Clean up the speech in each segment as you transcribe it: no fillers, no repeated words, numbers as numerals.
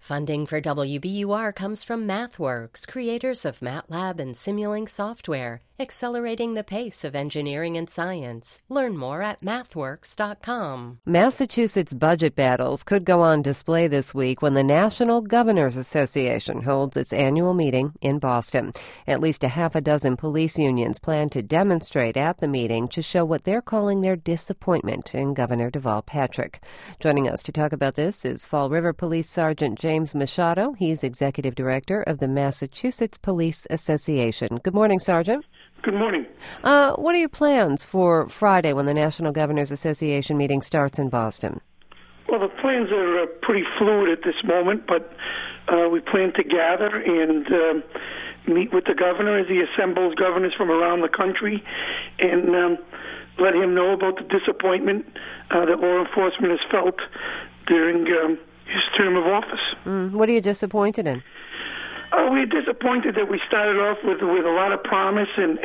Funding for WBUR comes from MathWorks, creators of MATLAB and Simulink software, accelerating the pace of engineering and science. Learn more at mathworks.com. Massachusetts budget battles could go on display this week when the National Governors Association holds its annual meeting in Boston. At least a half a dozen police unions plan to demonstrate at the meeting to show what they're calling their disappointment in Governor Deval Patrick. Joining us to talk about this is Fall River Police Sergeant James Machado. He's Executive Director of the Massachusetts Police Association. Good morning, Sergeant. Good morning. What are your plans for Friday when the National Governors Association meeting starts in Boston? Well, the plans are pretty fluid at this moment, but we plan to gather and meet with the governor as he assembles governors from around the country and let him know about the disappointment that law enforcement has felt during his term of office. What are you disappointed in? We're disappointed that we started off with a lot of promise and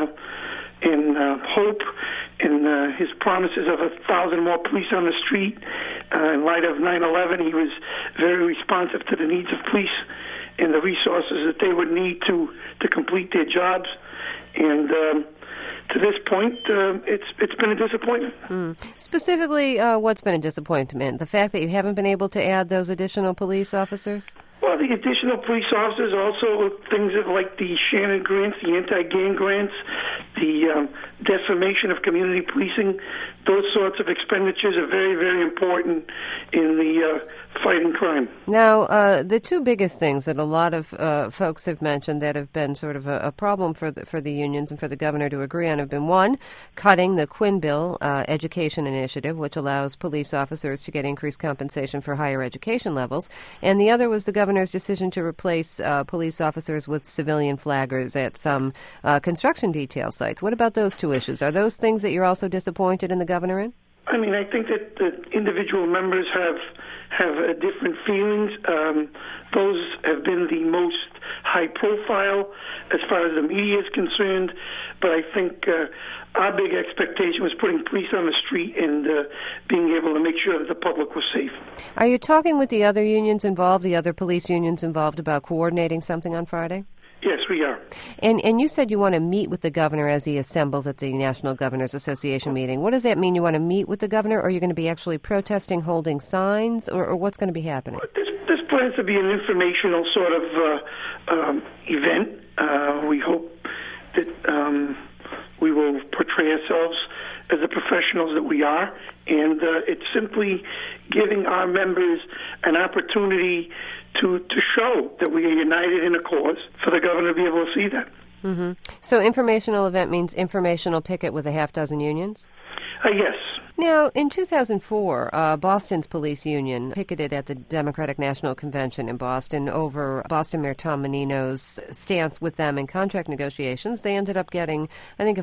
hope, and his promises of 1,000 more police on the street. In light of 9/11, he was very responsive to the needs of police and the resources that they would need to complete their jobs. And to this point, it's been a disappointment. Specifically, what's been a disappointment? The fact that you haven't been able to add those additional police officers? Well, the additional police officers, also things like the Shannon grants, the anti-gang grants, the decimation of community policing, those sorts of expenditures are very, very important in the fighting crime. Now, the two biggest things that a lot of folks have mentioned that have been sort of a problem for the unions and for the governor to agree on have been, one, cutting the Quinn Bill education initiative, which allows police officers to get increased compensation for higher education levels, and the other was the governor's decision to replace police officers with civilian flaggers at some construction detail sites. What about those two issues? Are those things that you're also disappointed in the governor in? I mean, I think that the individual members have different feelings. Those have been the most high profile as far as the media is concerned, but I think our big expectation was putting police on the street and being able to make sure that the public was safe. Are you talking with the other unions involved, the other police unions involved, about coordinating something on Friday? Yes, we are. And you said you want to meet with the governor as he assembles at the National Governors Association meeting. What does that mean? You want to meet with the governor, or are you going to be actually protesting, holding signs, or what's going to be happening? This plans to be an informational sort of event. We hope that we will portray ourselves as the professionals that we are, and it's simply giving our members an opportunity to show that we are united in a cause for the governor to be able to see that. Mm-hmm. So informational event means informational picket with a half dozen unions? Yes. Now, in 2004, Boston's police union picketed at the Democratic National Convention in Boston over Boston Mayor Tom Menino's stance with them in contract negotiations. They ended up getting, I think, a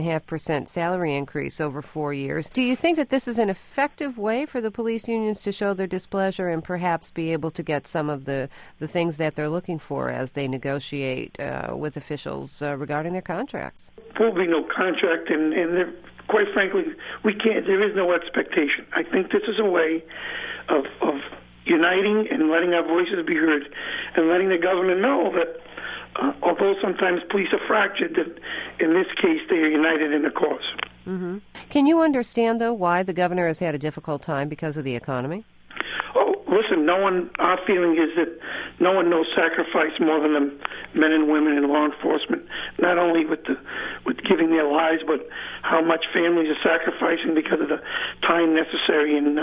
14.5% salary increase over 4 years. Do you think that this is an effective way for the police unions to show their displeasure and perhaps be able to get some of the things that they're looking for as they negotiate with officials regarding their contracts? There will be no contract, and quite frankly, we can't. There is no expectation. I think this is a way of uniting and letting our voices be heard, and letting the government know that although sometimes police are fractured, that in this case they are united in a cause. Mm-hmm. Can you understand, though, why the governor has had a difficult time because of the economy? Oh, listen, our feeling is that no one knows sacrifice more than the men and women in law enforcement, not only with giving their lives, but how much families are sacrificing because of the time necessary in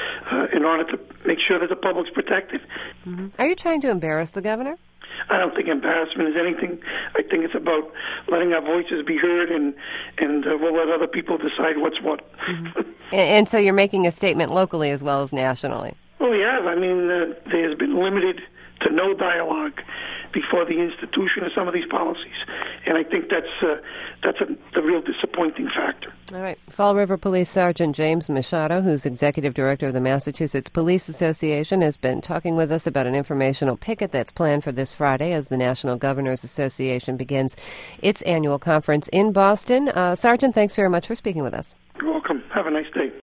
order to make sure that the public's protected. Mm-hmm. Are you trying to embarrass the governor? I don't think embarrassment is anything. I think it's about letting our voices be heard, and we'll let other people decide what's what. Mm-hmm. And so you're making a statement locally as well as nationally. Well, we have. I mean, there's been limited to no dialogue before the institution of some of these policies, and I think that's the real disappointing factor. All right. Fall River Police Sergeant James Machado, who's Executive Director of the Massachusetts Police Association, has been talking with us about an informational picket that's planned for this Friday as the National Governors Association begins its annual conference in Boston. Sergeant, thanks very much for speaking with us. You're welcome. Have a nice day.